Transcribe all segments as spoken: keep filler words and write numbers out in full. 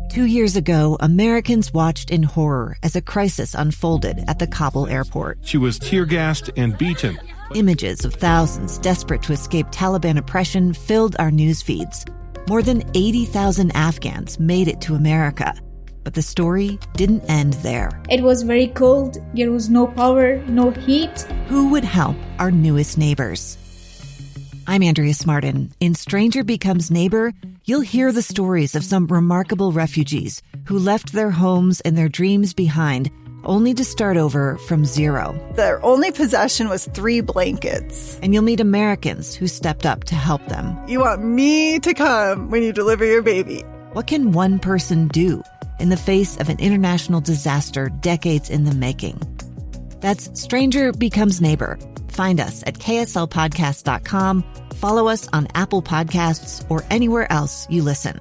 Two years ago, Americans watched in horror as a crisis unfolded at the Kabul airport. She was tear-gassed and beaten. Images of thousands desperate to escape Taliban oppression filled our news feeds. More than eighty thousand Afghans made it to America. But the story didn't end there. It was very cold. There was no power, no heat. Who would help our newest neighbors? I'm Andrea Smartin. In Stranger Becomes Neighbor, you'll hear the stories of some remarkable refugees who left their homes and their dreams behind, only to start over from zero. Their only possession was three blankets. And you'll meet Americans who stepped up to help them. You want me to come when you deliver your baby. What can one person do in the face of an international disaster decades in the making? That's Stranger Becomes Neighbor. Find us at K S L podcast dot com. Follow us on Apple Podcasts or anywhere else you listen.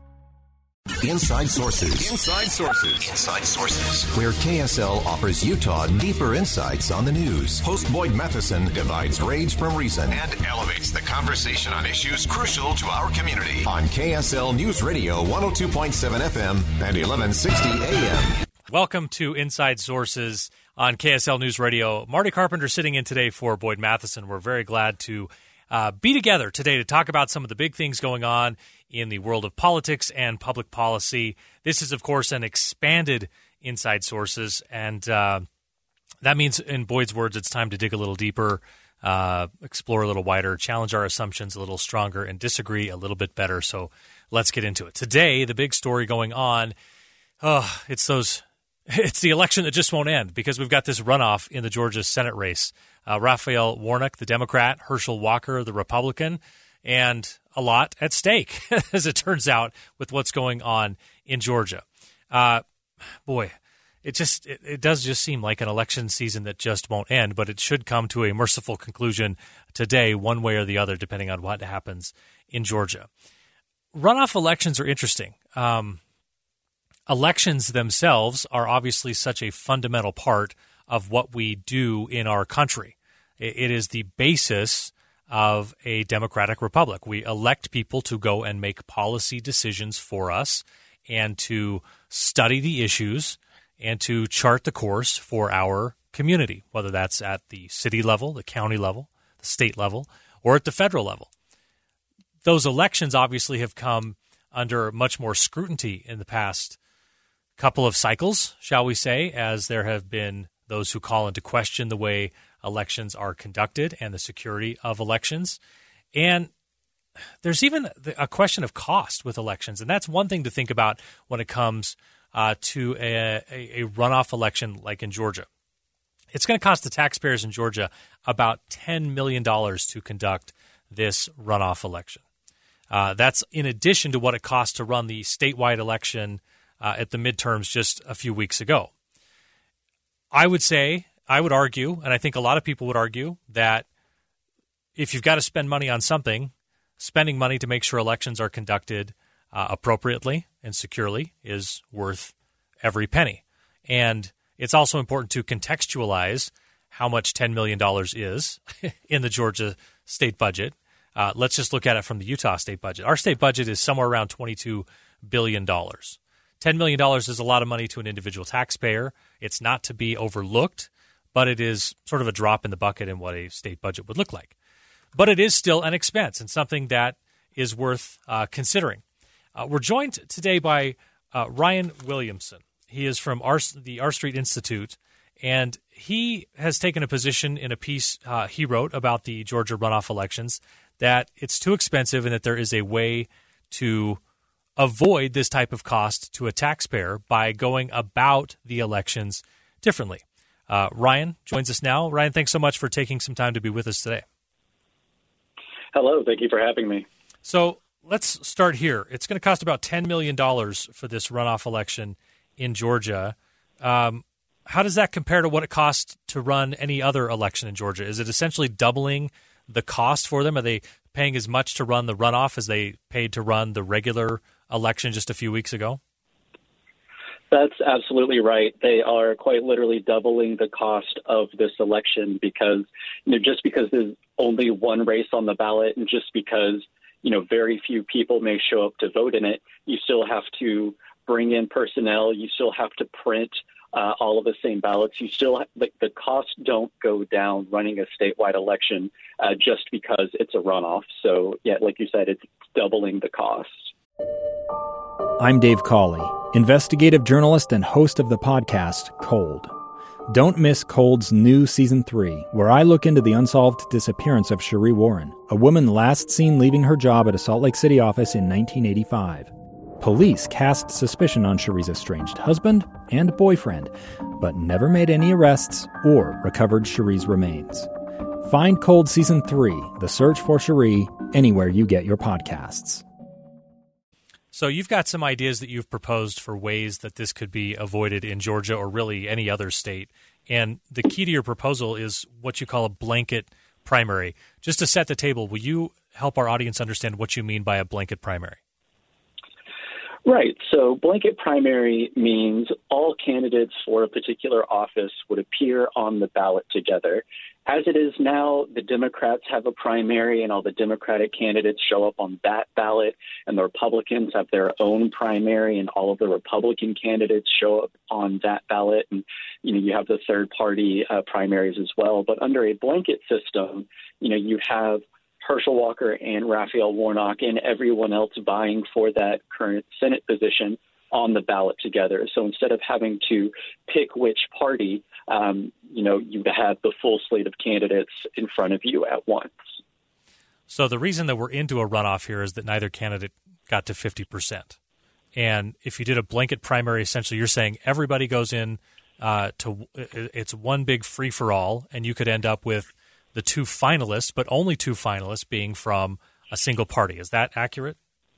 Inside Sources. Inside Sources. Inside Sources. Where K S L offers Utah deeper insights on the news. Host Boyd Matheson divides rage from reason and elevates the conversation on issues crucial to our community. On K S L News Radio one oh two point seven F M and eleven sixty A M. Welcome to Inside Sources on K S L News Radio. Marty Carpenter sitting in today for Boyd Matheson. We're very glad to uh, be together today to talk about some of the big things going on in the world of politics and public policy. This is, of course, an expanded Inside Sources, and uh, that means, in Boyd's words, it's time to dig a little deeper, uh, explore a little wider, challenge our assumptions a little stronger, and disagree a little bit better. So let's get into it. Today, the big story going on, oh, it's those... It's the election that just won't end because we've got this runoff in the Georgia Senate race. Uh, Raphael Warnock, the Democrat, Herschel Walker, the Republican, and a lot at stake, as it turns out, with what's going on in Georgia. Uh, boy, it just it, it does just seem like an election season that just won't end, but it should come to a merciful conclusion today, one way or the other, depending on what happens in Georgia. Runoff elections are interesting. Um Elections themselves are obviously such a fundamental part of what we do in our country. It is the basis of a democratic republic. We elect people to go and make policy decisions for us and to study the issues and to chart the course for our community, whether that's at the city level, the county level, the state level, or at the federal level. Those elections obviously have come under much more scrutiny in the past couple of cycles, shall we say, as there have been those who call into question the way elections are conducted and the security of elections. And there's even a question of cost with elections, and that's one thing to think about when it comes uh, to a, a, a runoff election like in Georgia. It's going to cost the taxpayers in Georgia about ten million dollars to conduct this runoff election. Uh, that's in addition to what it costs to run the statewide election Uh, at the midterms just a few weeks ago. I would say, I would argue, and I think a lot of people would argue, that if you've got to spend money on something, spending money to make sure elections are conducted uh, appropriately and securely is worth every penny. And it's also important to contextualize how much ten million dollars is in the Georgia state budget. Uh, let's just look at it from the Utah state budget. Our state budget is somewhere around twenty-two billion dollars. ten million dollars is a lot of money to an individual taxpayer. It's not to be overlooked, but it is sort of a drop in the bucket in what a state budget would look like. But it is still an expense and something that is worth uh, considering. Uh, we're joined today by uh, Ryan Williamson. He is from R- the R Street Institute, and he has taken a position in a piece uh, he wrote about the Georgia runoff elections that it's too expensive and that there is a way to avoid this type of cost to a taxpayer by going about the elections differently. Uh, Ryan joins us now. Ryan, thanks so much for taking some time to be with us today. Hello. Thank you for having me. So let's start here. It's going to cost about ten million dollars for this runoff election in Georgia. Um, how does that compare to what it costs to run any other election in Georgia? Is it essentially doubling the cost for them? Are they paying as much to run the runoff as they paid to run the regular election just a few weeks ago? That's absolutely right. They are quite literally doubling the cost of this election because, you know, just because there's only one race on the ballot and just because, you know, very few people may show up to vote in it, you still have to bring in personnel. You still have to print uh, all of the same ballots. You still have, the, the costs don't go down running a statewide election uh, just because it's a runoff. So, yeah, like you said, it's doubling the cost. I'm Dave Cawley, investigative journalist and host of the podcast Cold. Don't miss Cold's new Season three, where I look into the unsolved disappearance of Cherie Warren, a woman last seen leaving her job at a Salt Lake City office in nineteen eighty-five. Police cast suspicion on Cherie's estranged husband and boyfriend, but never made any arrests or recovered Cherie's remains. Find Cold Season three, The Search for Cherie, anywhere you get your podcasts. So you've got some ideas that you've proposed for ways that this could be avoided in Georgia or really any other state. And the key to your proposal is what you call a blanket primary. Just to set the table, will you help our audience understand what you mean by a blanket primary? Right. So blanket primary means all candidates for a particular office would appear on the ballot together. As it is now, the Democrats have a primary and all the Democratic candidates show up on that ballot, and the Republicans have their own primary and all of the Republican candidates show up on that ballot. And, you know, you have the third party uh, primaries as well. But under a blanket system, you know, you have Herschel Walker and Raphael Warnock and everyone else vying for that current Senate position on the ballot together. So instead of having to pick which party, um, you know, you have the full slate of candidates in front of you at once. So the reason that we're into a runoff here is that neither candidate got to fifty percent. And if you did a blanket primary, essentially you're saying everybody goes in uh, to it's one big free-for-all, and you could end up with the two finalists, but only two finalists being from a single party. Is that accurate?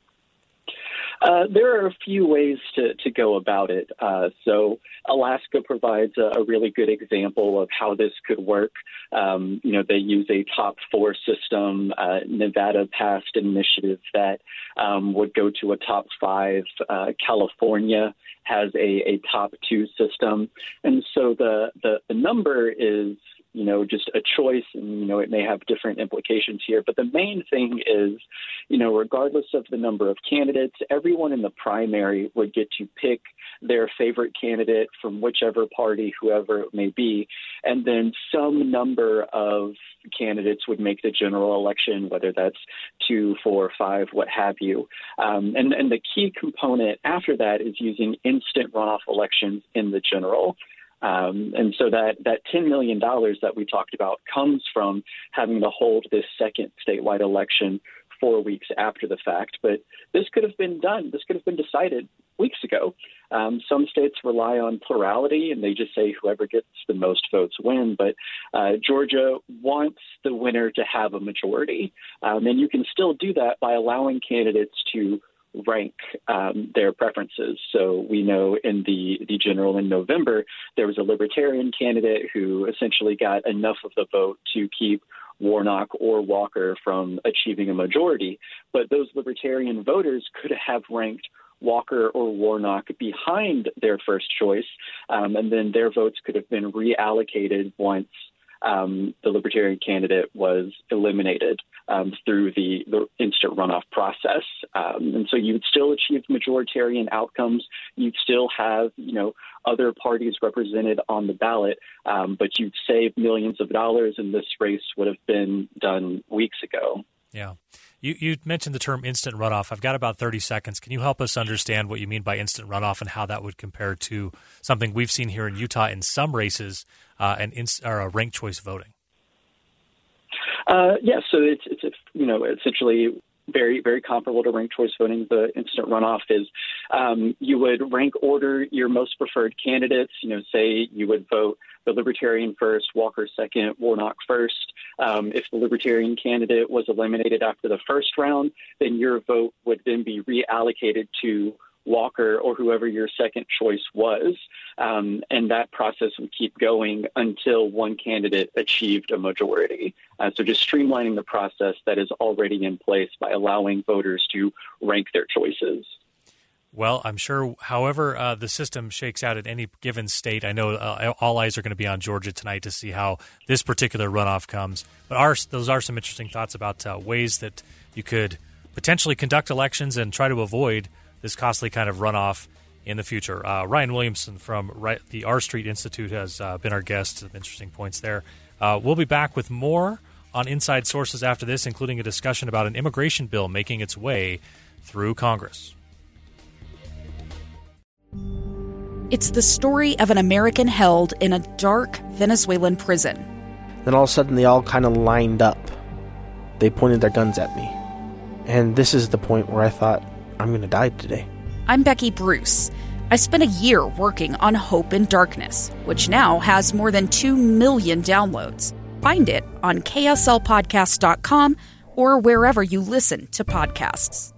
Uh, there are a few ways to, to go about it. Uh, so Alaska provides a, a really good example of how this could work. Um, you know, they use a top four system. Uh, Nevada passed an initiative that um, would go to a top five. Uh, California has a, a top two system. And so the, the, the number is, you know, just a choice, and, you know, it may have different implications here. But the main thing is, you know, regardless of the number of candidates, everyone in the primary would get to pick their favorite candidate from whichever party, whoever it may be. And then some number of candidates would make the general election, whether that's two, four, five, what have you. Um, and, and the key component after that is using instant runoff elections in the general. Um, and so that, that ten million dollars that we talked about comes from having to hold this second statewide election four weeks after the fact. But this could have been done. This could have been decided weeks ago. Um, some states rely on plurality, and they just say whoever gets the most votes win. But uh, Georgia wants the winner to have a majority. Um, and you can still do that by allowing candidates to rank um, their preferences. So we know in the, the general in November, there was a Libertarian candidate who essentially got enough of the vote to keep Warnock or Walker from achieving a majority. But those Libertarian voters could have ranked Walker or Warnock behind their first choice, um, and then their votes could have been reallocated once Um, the Libertarian candidate was eliminated um, through the, the instant runoff process. Um, and so you'd still achieve majoritarian outcomes. You'd still have, you know, other parties represented on the ballot, um, but you'd save millions of dollars, and this race would have been done weeks ago. Yeah. You, you mentioned the term instant runoff. I've got about thirty seconds. Can you help us understand what you mean by instant runoff and how that would compare to something we've seen here in Utah in some races uh, and inst- or uh, ranked choice voting? Uh, yeah, so it's, it's you know, essentially very, very comparable to ranked choice voting. The instant runoff is um, you would rank order your most preferred candidates. You know, say you would vote the Libertarian first, Walker second, Warnock first. Um, if the Libertarian candidate was eliminated after the first round, then your vote would then be reallocated to Walker or whoever your second choice was. Um, and that process would keep going until one candidate achieved a majority. Uh, so just streamlining the process that is already in place by allowing voters to rank their choices. Well, I'm sure however uh, the system shakes out at any given state, I know uh, all eyes are going to be on Georgia tonight to see how this particular runoff comes. But are, those are some interesting thoughts about uh, ways that you could potentially conduct elections and try to avoid this costly kind of runoff in the future. Uh, Ryan Williamson from right, the R Street Institute has uh, been our guest. Some interesting points there. Uh, we'll be back with more on Inside Sources after this, including a discussion about an immigration bill making its way through Congress. It's the story of an American held in a dark Venezuelan prison. Then all of a sudden they all kind of lined up. They pointed their guns at me. And this is the point where I thought, I'm going to die today. I'm Becky Bruce. I spent a year working on Hope in Darkness, which now has more than two million downloads. Find it on K S L podcast dot com or wherever you listen to podcasts.